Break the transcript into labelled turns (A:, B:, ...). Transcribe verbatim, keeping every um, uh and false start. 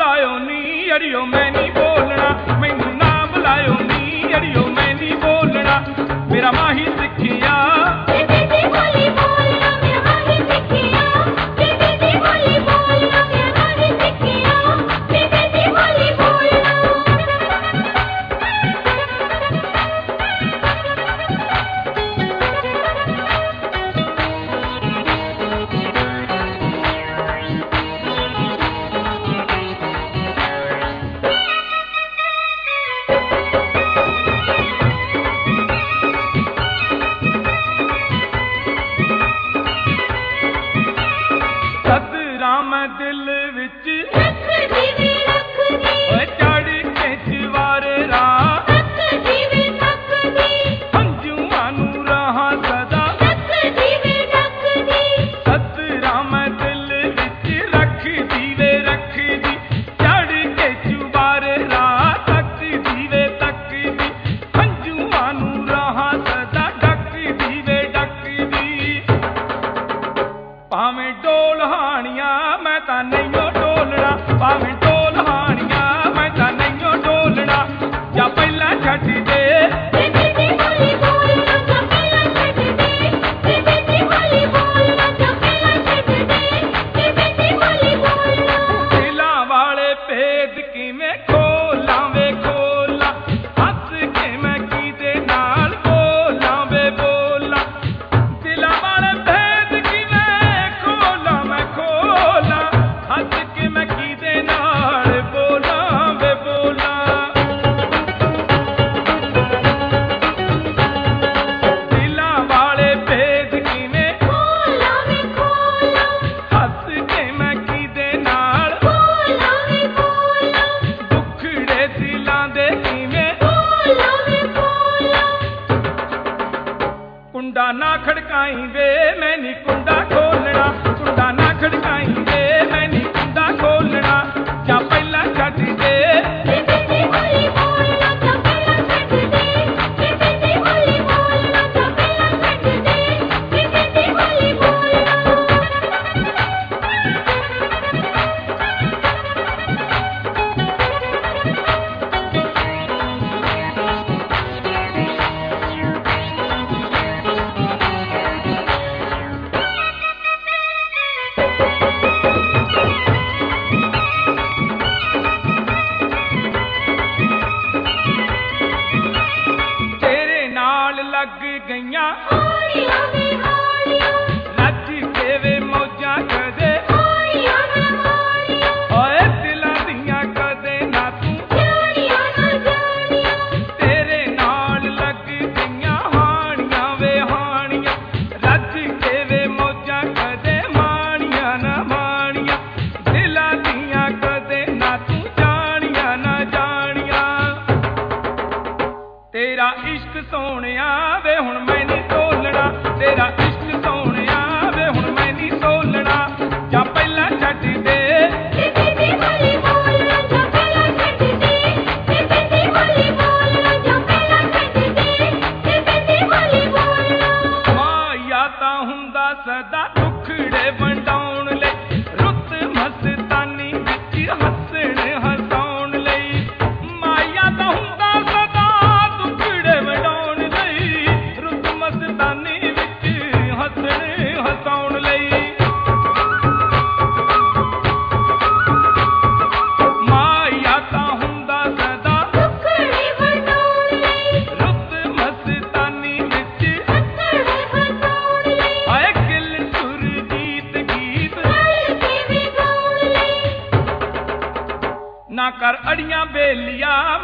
A: बुलायो नी अड़ियो मैं नहीं बोलना, मैनू ना बुलायो नी अड़ियो मैं नहीं बोलना, मेरा माही सिखिया दिल विच चढ़ के चवार राह हंजुआं नू रहा सदा सतरा मैं दिल विच रख दीवे रख दी चढ़ के चवार राह तक दीवे तक दी हंजुआं नू रहा सदा डक दीवे डक दी भावें डोल हानियां मैं तां नहीं डोलना, भावें डोल हानियां मैं तां नहीं डोलना, जा पहला छड्ड दे दिलां वाले भेद किवें खोलां वे खोलां, हस के मैं कीदे नाल बोलां वे बोलां, दिलां वाले भेद किवें खोलां मैं खोलां, हस के मैं कीदे नाल बोलां वे बोलां, दिलां वाले भेद किवें खोलां वे खोलां, हस के मैं कीदे नाल बोलां वे बोलां, दुखड़े दिलां दे किवें खोलां वे खोलां, कुंडा ना खड़काई वे मैं नी कुंडा खोलना, कुंडा ना खड़काई वे मैं नी कुंडा खोलना, जा पहला छड्ड दे तेरे नाल लग गईयां रज के वे मौजां कदे ओए दिलां दियां कदे ना तू तेरे नाल लग गईयां हानियां वे हानियां रज के वे मौजां कदे माणियां ना माणियां, दिलां दियां कदे ना तू जानियां ना जानियां, तेरा इश्क सोहणिया वे हुण मैं नहीं तोलना, तेरा इश्क सोहणिया वे हुण मैं नहीं तोलना, जा पहला छड्ड दे माया तां हुंदा सदा दुखड़े वंडाउण लई, रुत मस्तानी विच हसण हसाउण लई, माया तां हुंदा सदा दुखड़े वंडाउण लई, रुत मस्तानी विच हसण हसाउण लई, माया तां हुंदा सदा दुखड़े वंडाउण लई, रुत मस्तानी विच हसण हसाउण लई, आए गिल सुर गीत गीत ना कर अड़ियां बेलिया